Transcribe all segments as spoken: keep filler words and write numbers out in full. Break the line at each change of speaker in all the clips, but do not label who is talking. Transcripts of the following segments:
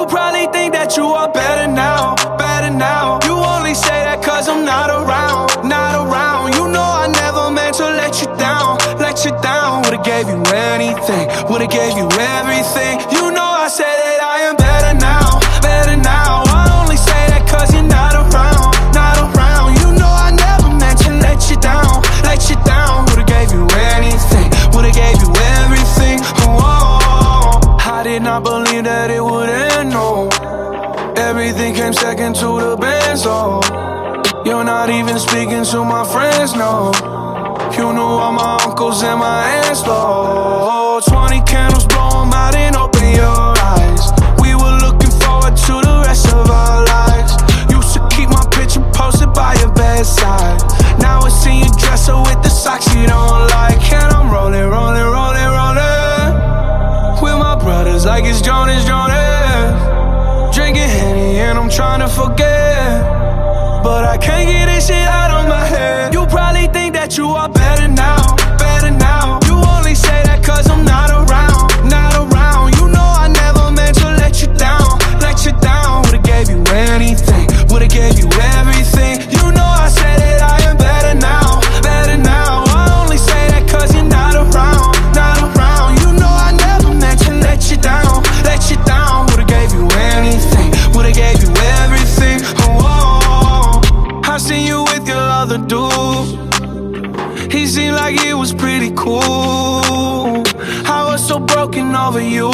probably think that you are better now, better now. You only say that cause I'm not around, not around. You know I never meant to let you down, let you down. Would've gave you anything, would've gave you everything. You know I said that I am better now, better now. I only say that cause you're not around, not around. You know I never meant to let you down, let you down. Would've gave you anything, would've gave you everything. Oh, I did not believe that it would end, no. Everything came second to the best, oh. You're not even speaking to my friends, no. You knew all my uncles and my aunts, Lord. Twenty candles, blow 'em out and open your eyes. We were looking forward to the rest of our lives. Used to keep my picture posted by your bedside. Now I see you dresser with the socks you don't like. And I'm rolling, rolling, rolling, rolling with my brothers like it's Jonas, Jonas. Drinking Henny and I'm trying to forget, but I can't get this shit out of my head. You probably think that you are better now, better now. You only say that cause I'm not around, not around. You know I never meant to let you down, let you down. Would've gave you anything, would've gave you everything. You know I said that I am better now, better now. I only say that cause you're not around, not around. You know I never meant to let you down, let you down. Would've gave you anything, would've gave you everything. Oh, I seen you with your other dude. He seemed like he was pretty cool. I was so broken over you.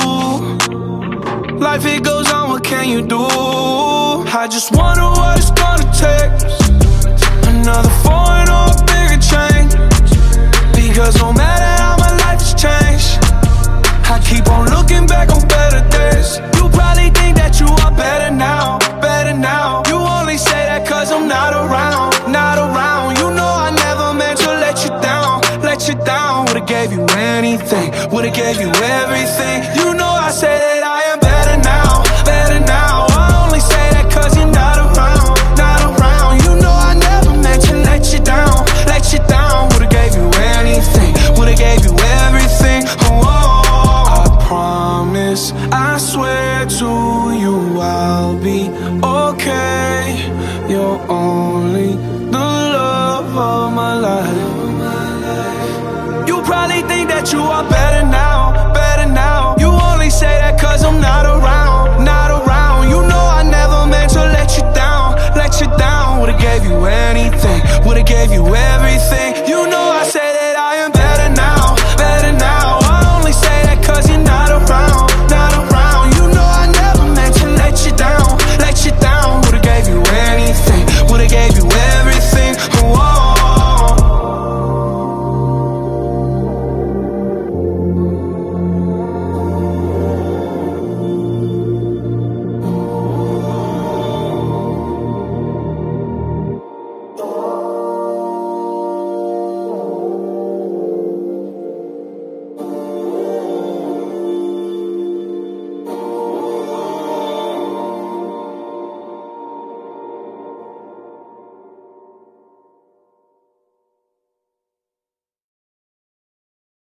Life it goes on, what can you do? I just wonder what it's gonna take. Another foreign or a bigger change. Because no matter how my life has changed, I keep on looking back on better days. You probably think that you are better now, better now. You only say that cause I'm not around, not around. You know I never meant to let you down, let you down. Would've gave you anything, would've gave you everything. You know I say that I am better now, better now. I only say that cause you're not around, not around. You know I never meant to let you down, let you down. Would've gave you anything, would've gave you everything. Oh, I promise, I swear to you I'll be okay. You're only the love of my life. You probably think that you are better now, better now. You only say that cause I'm not around, not around. You know I never meant to let you down, let you down. Would've gave you anything, would've gave you everything. You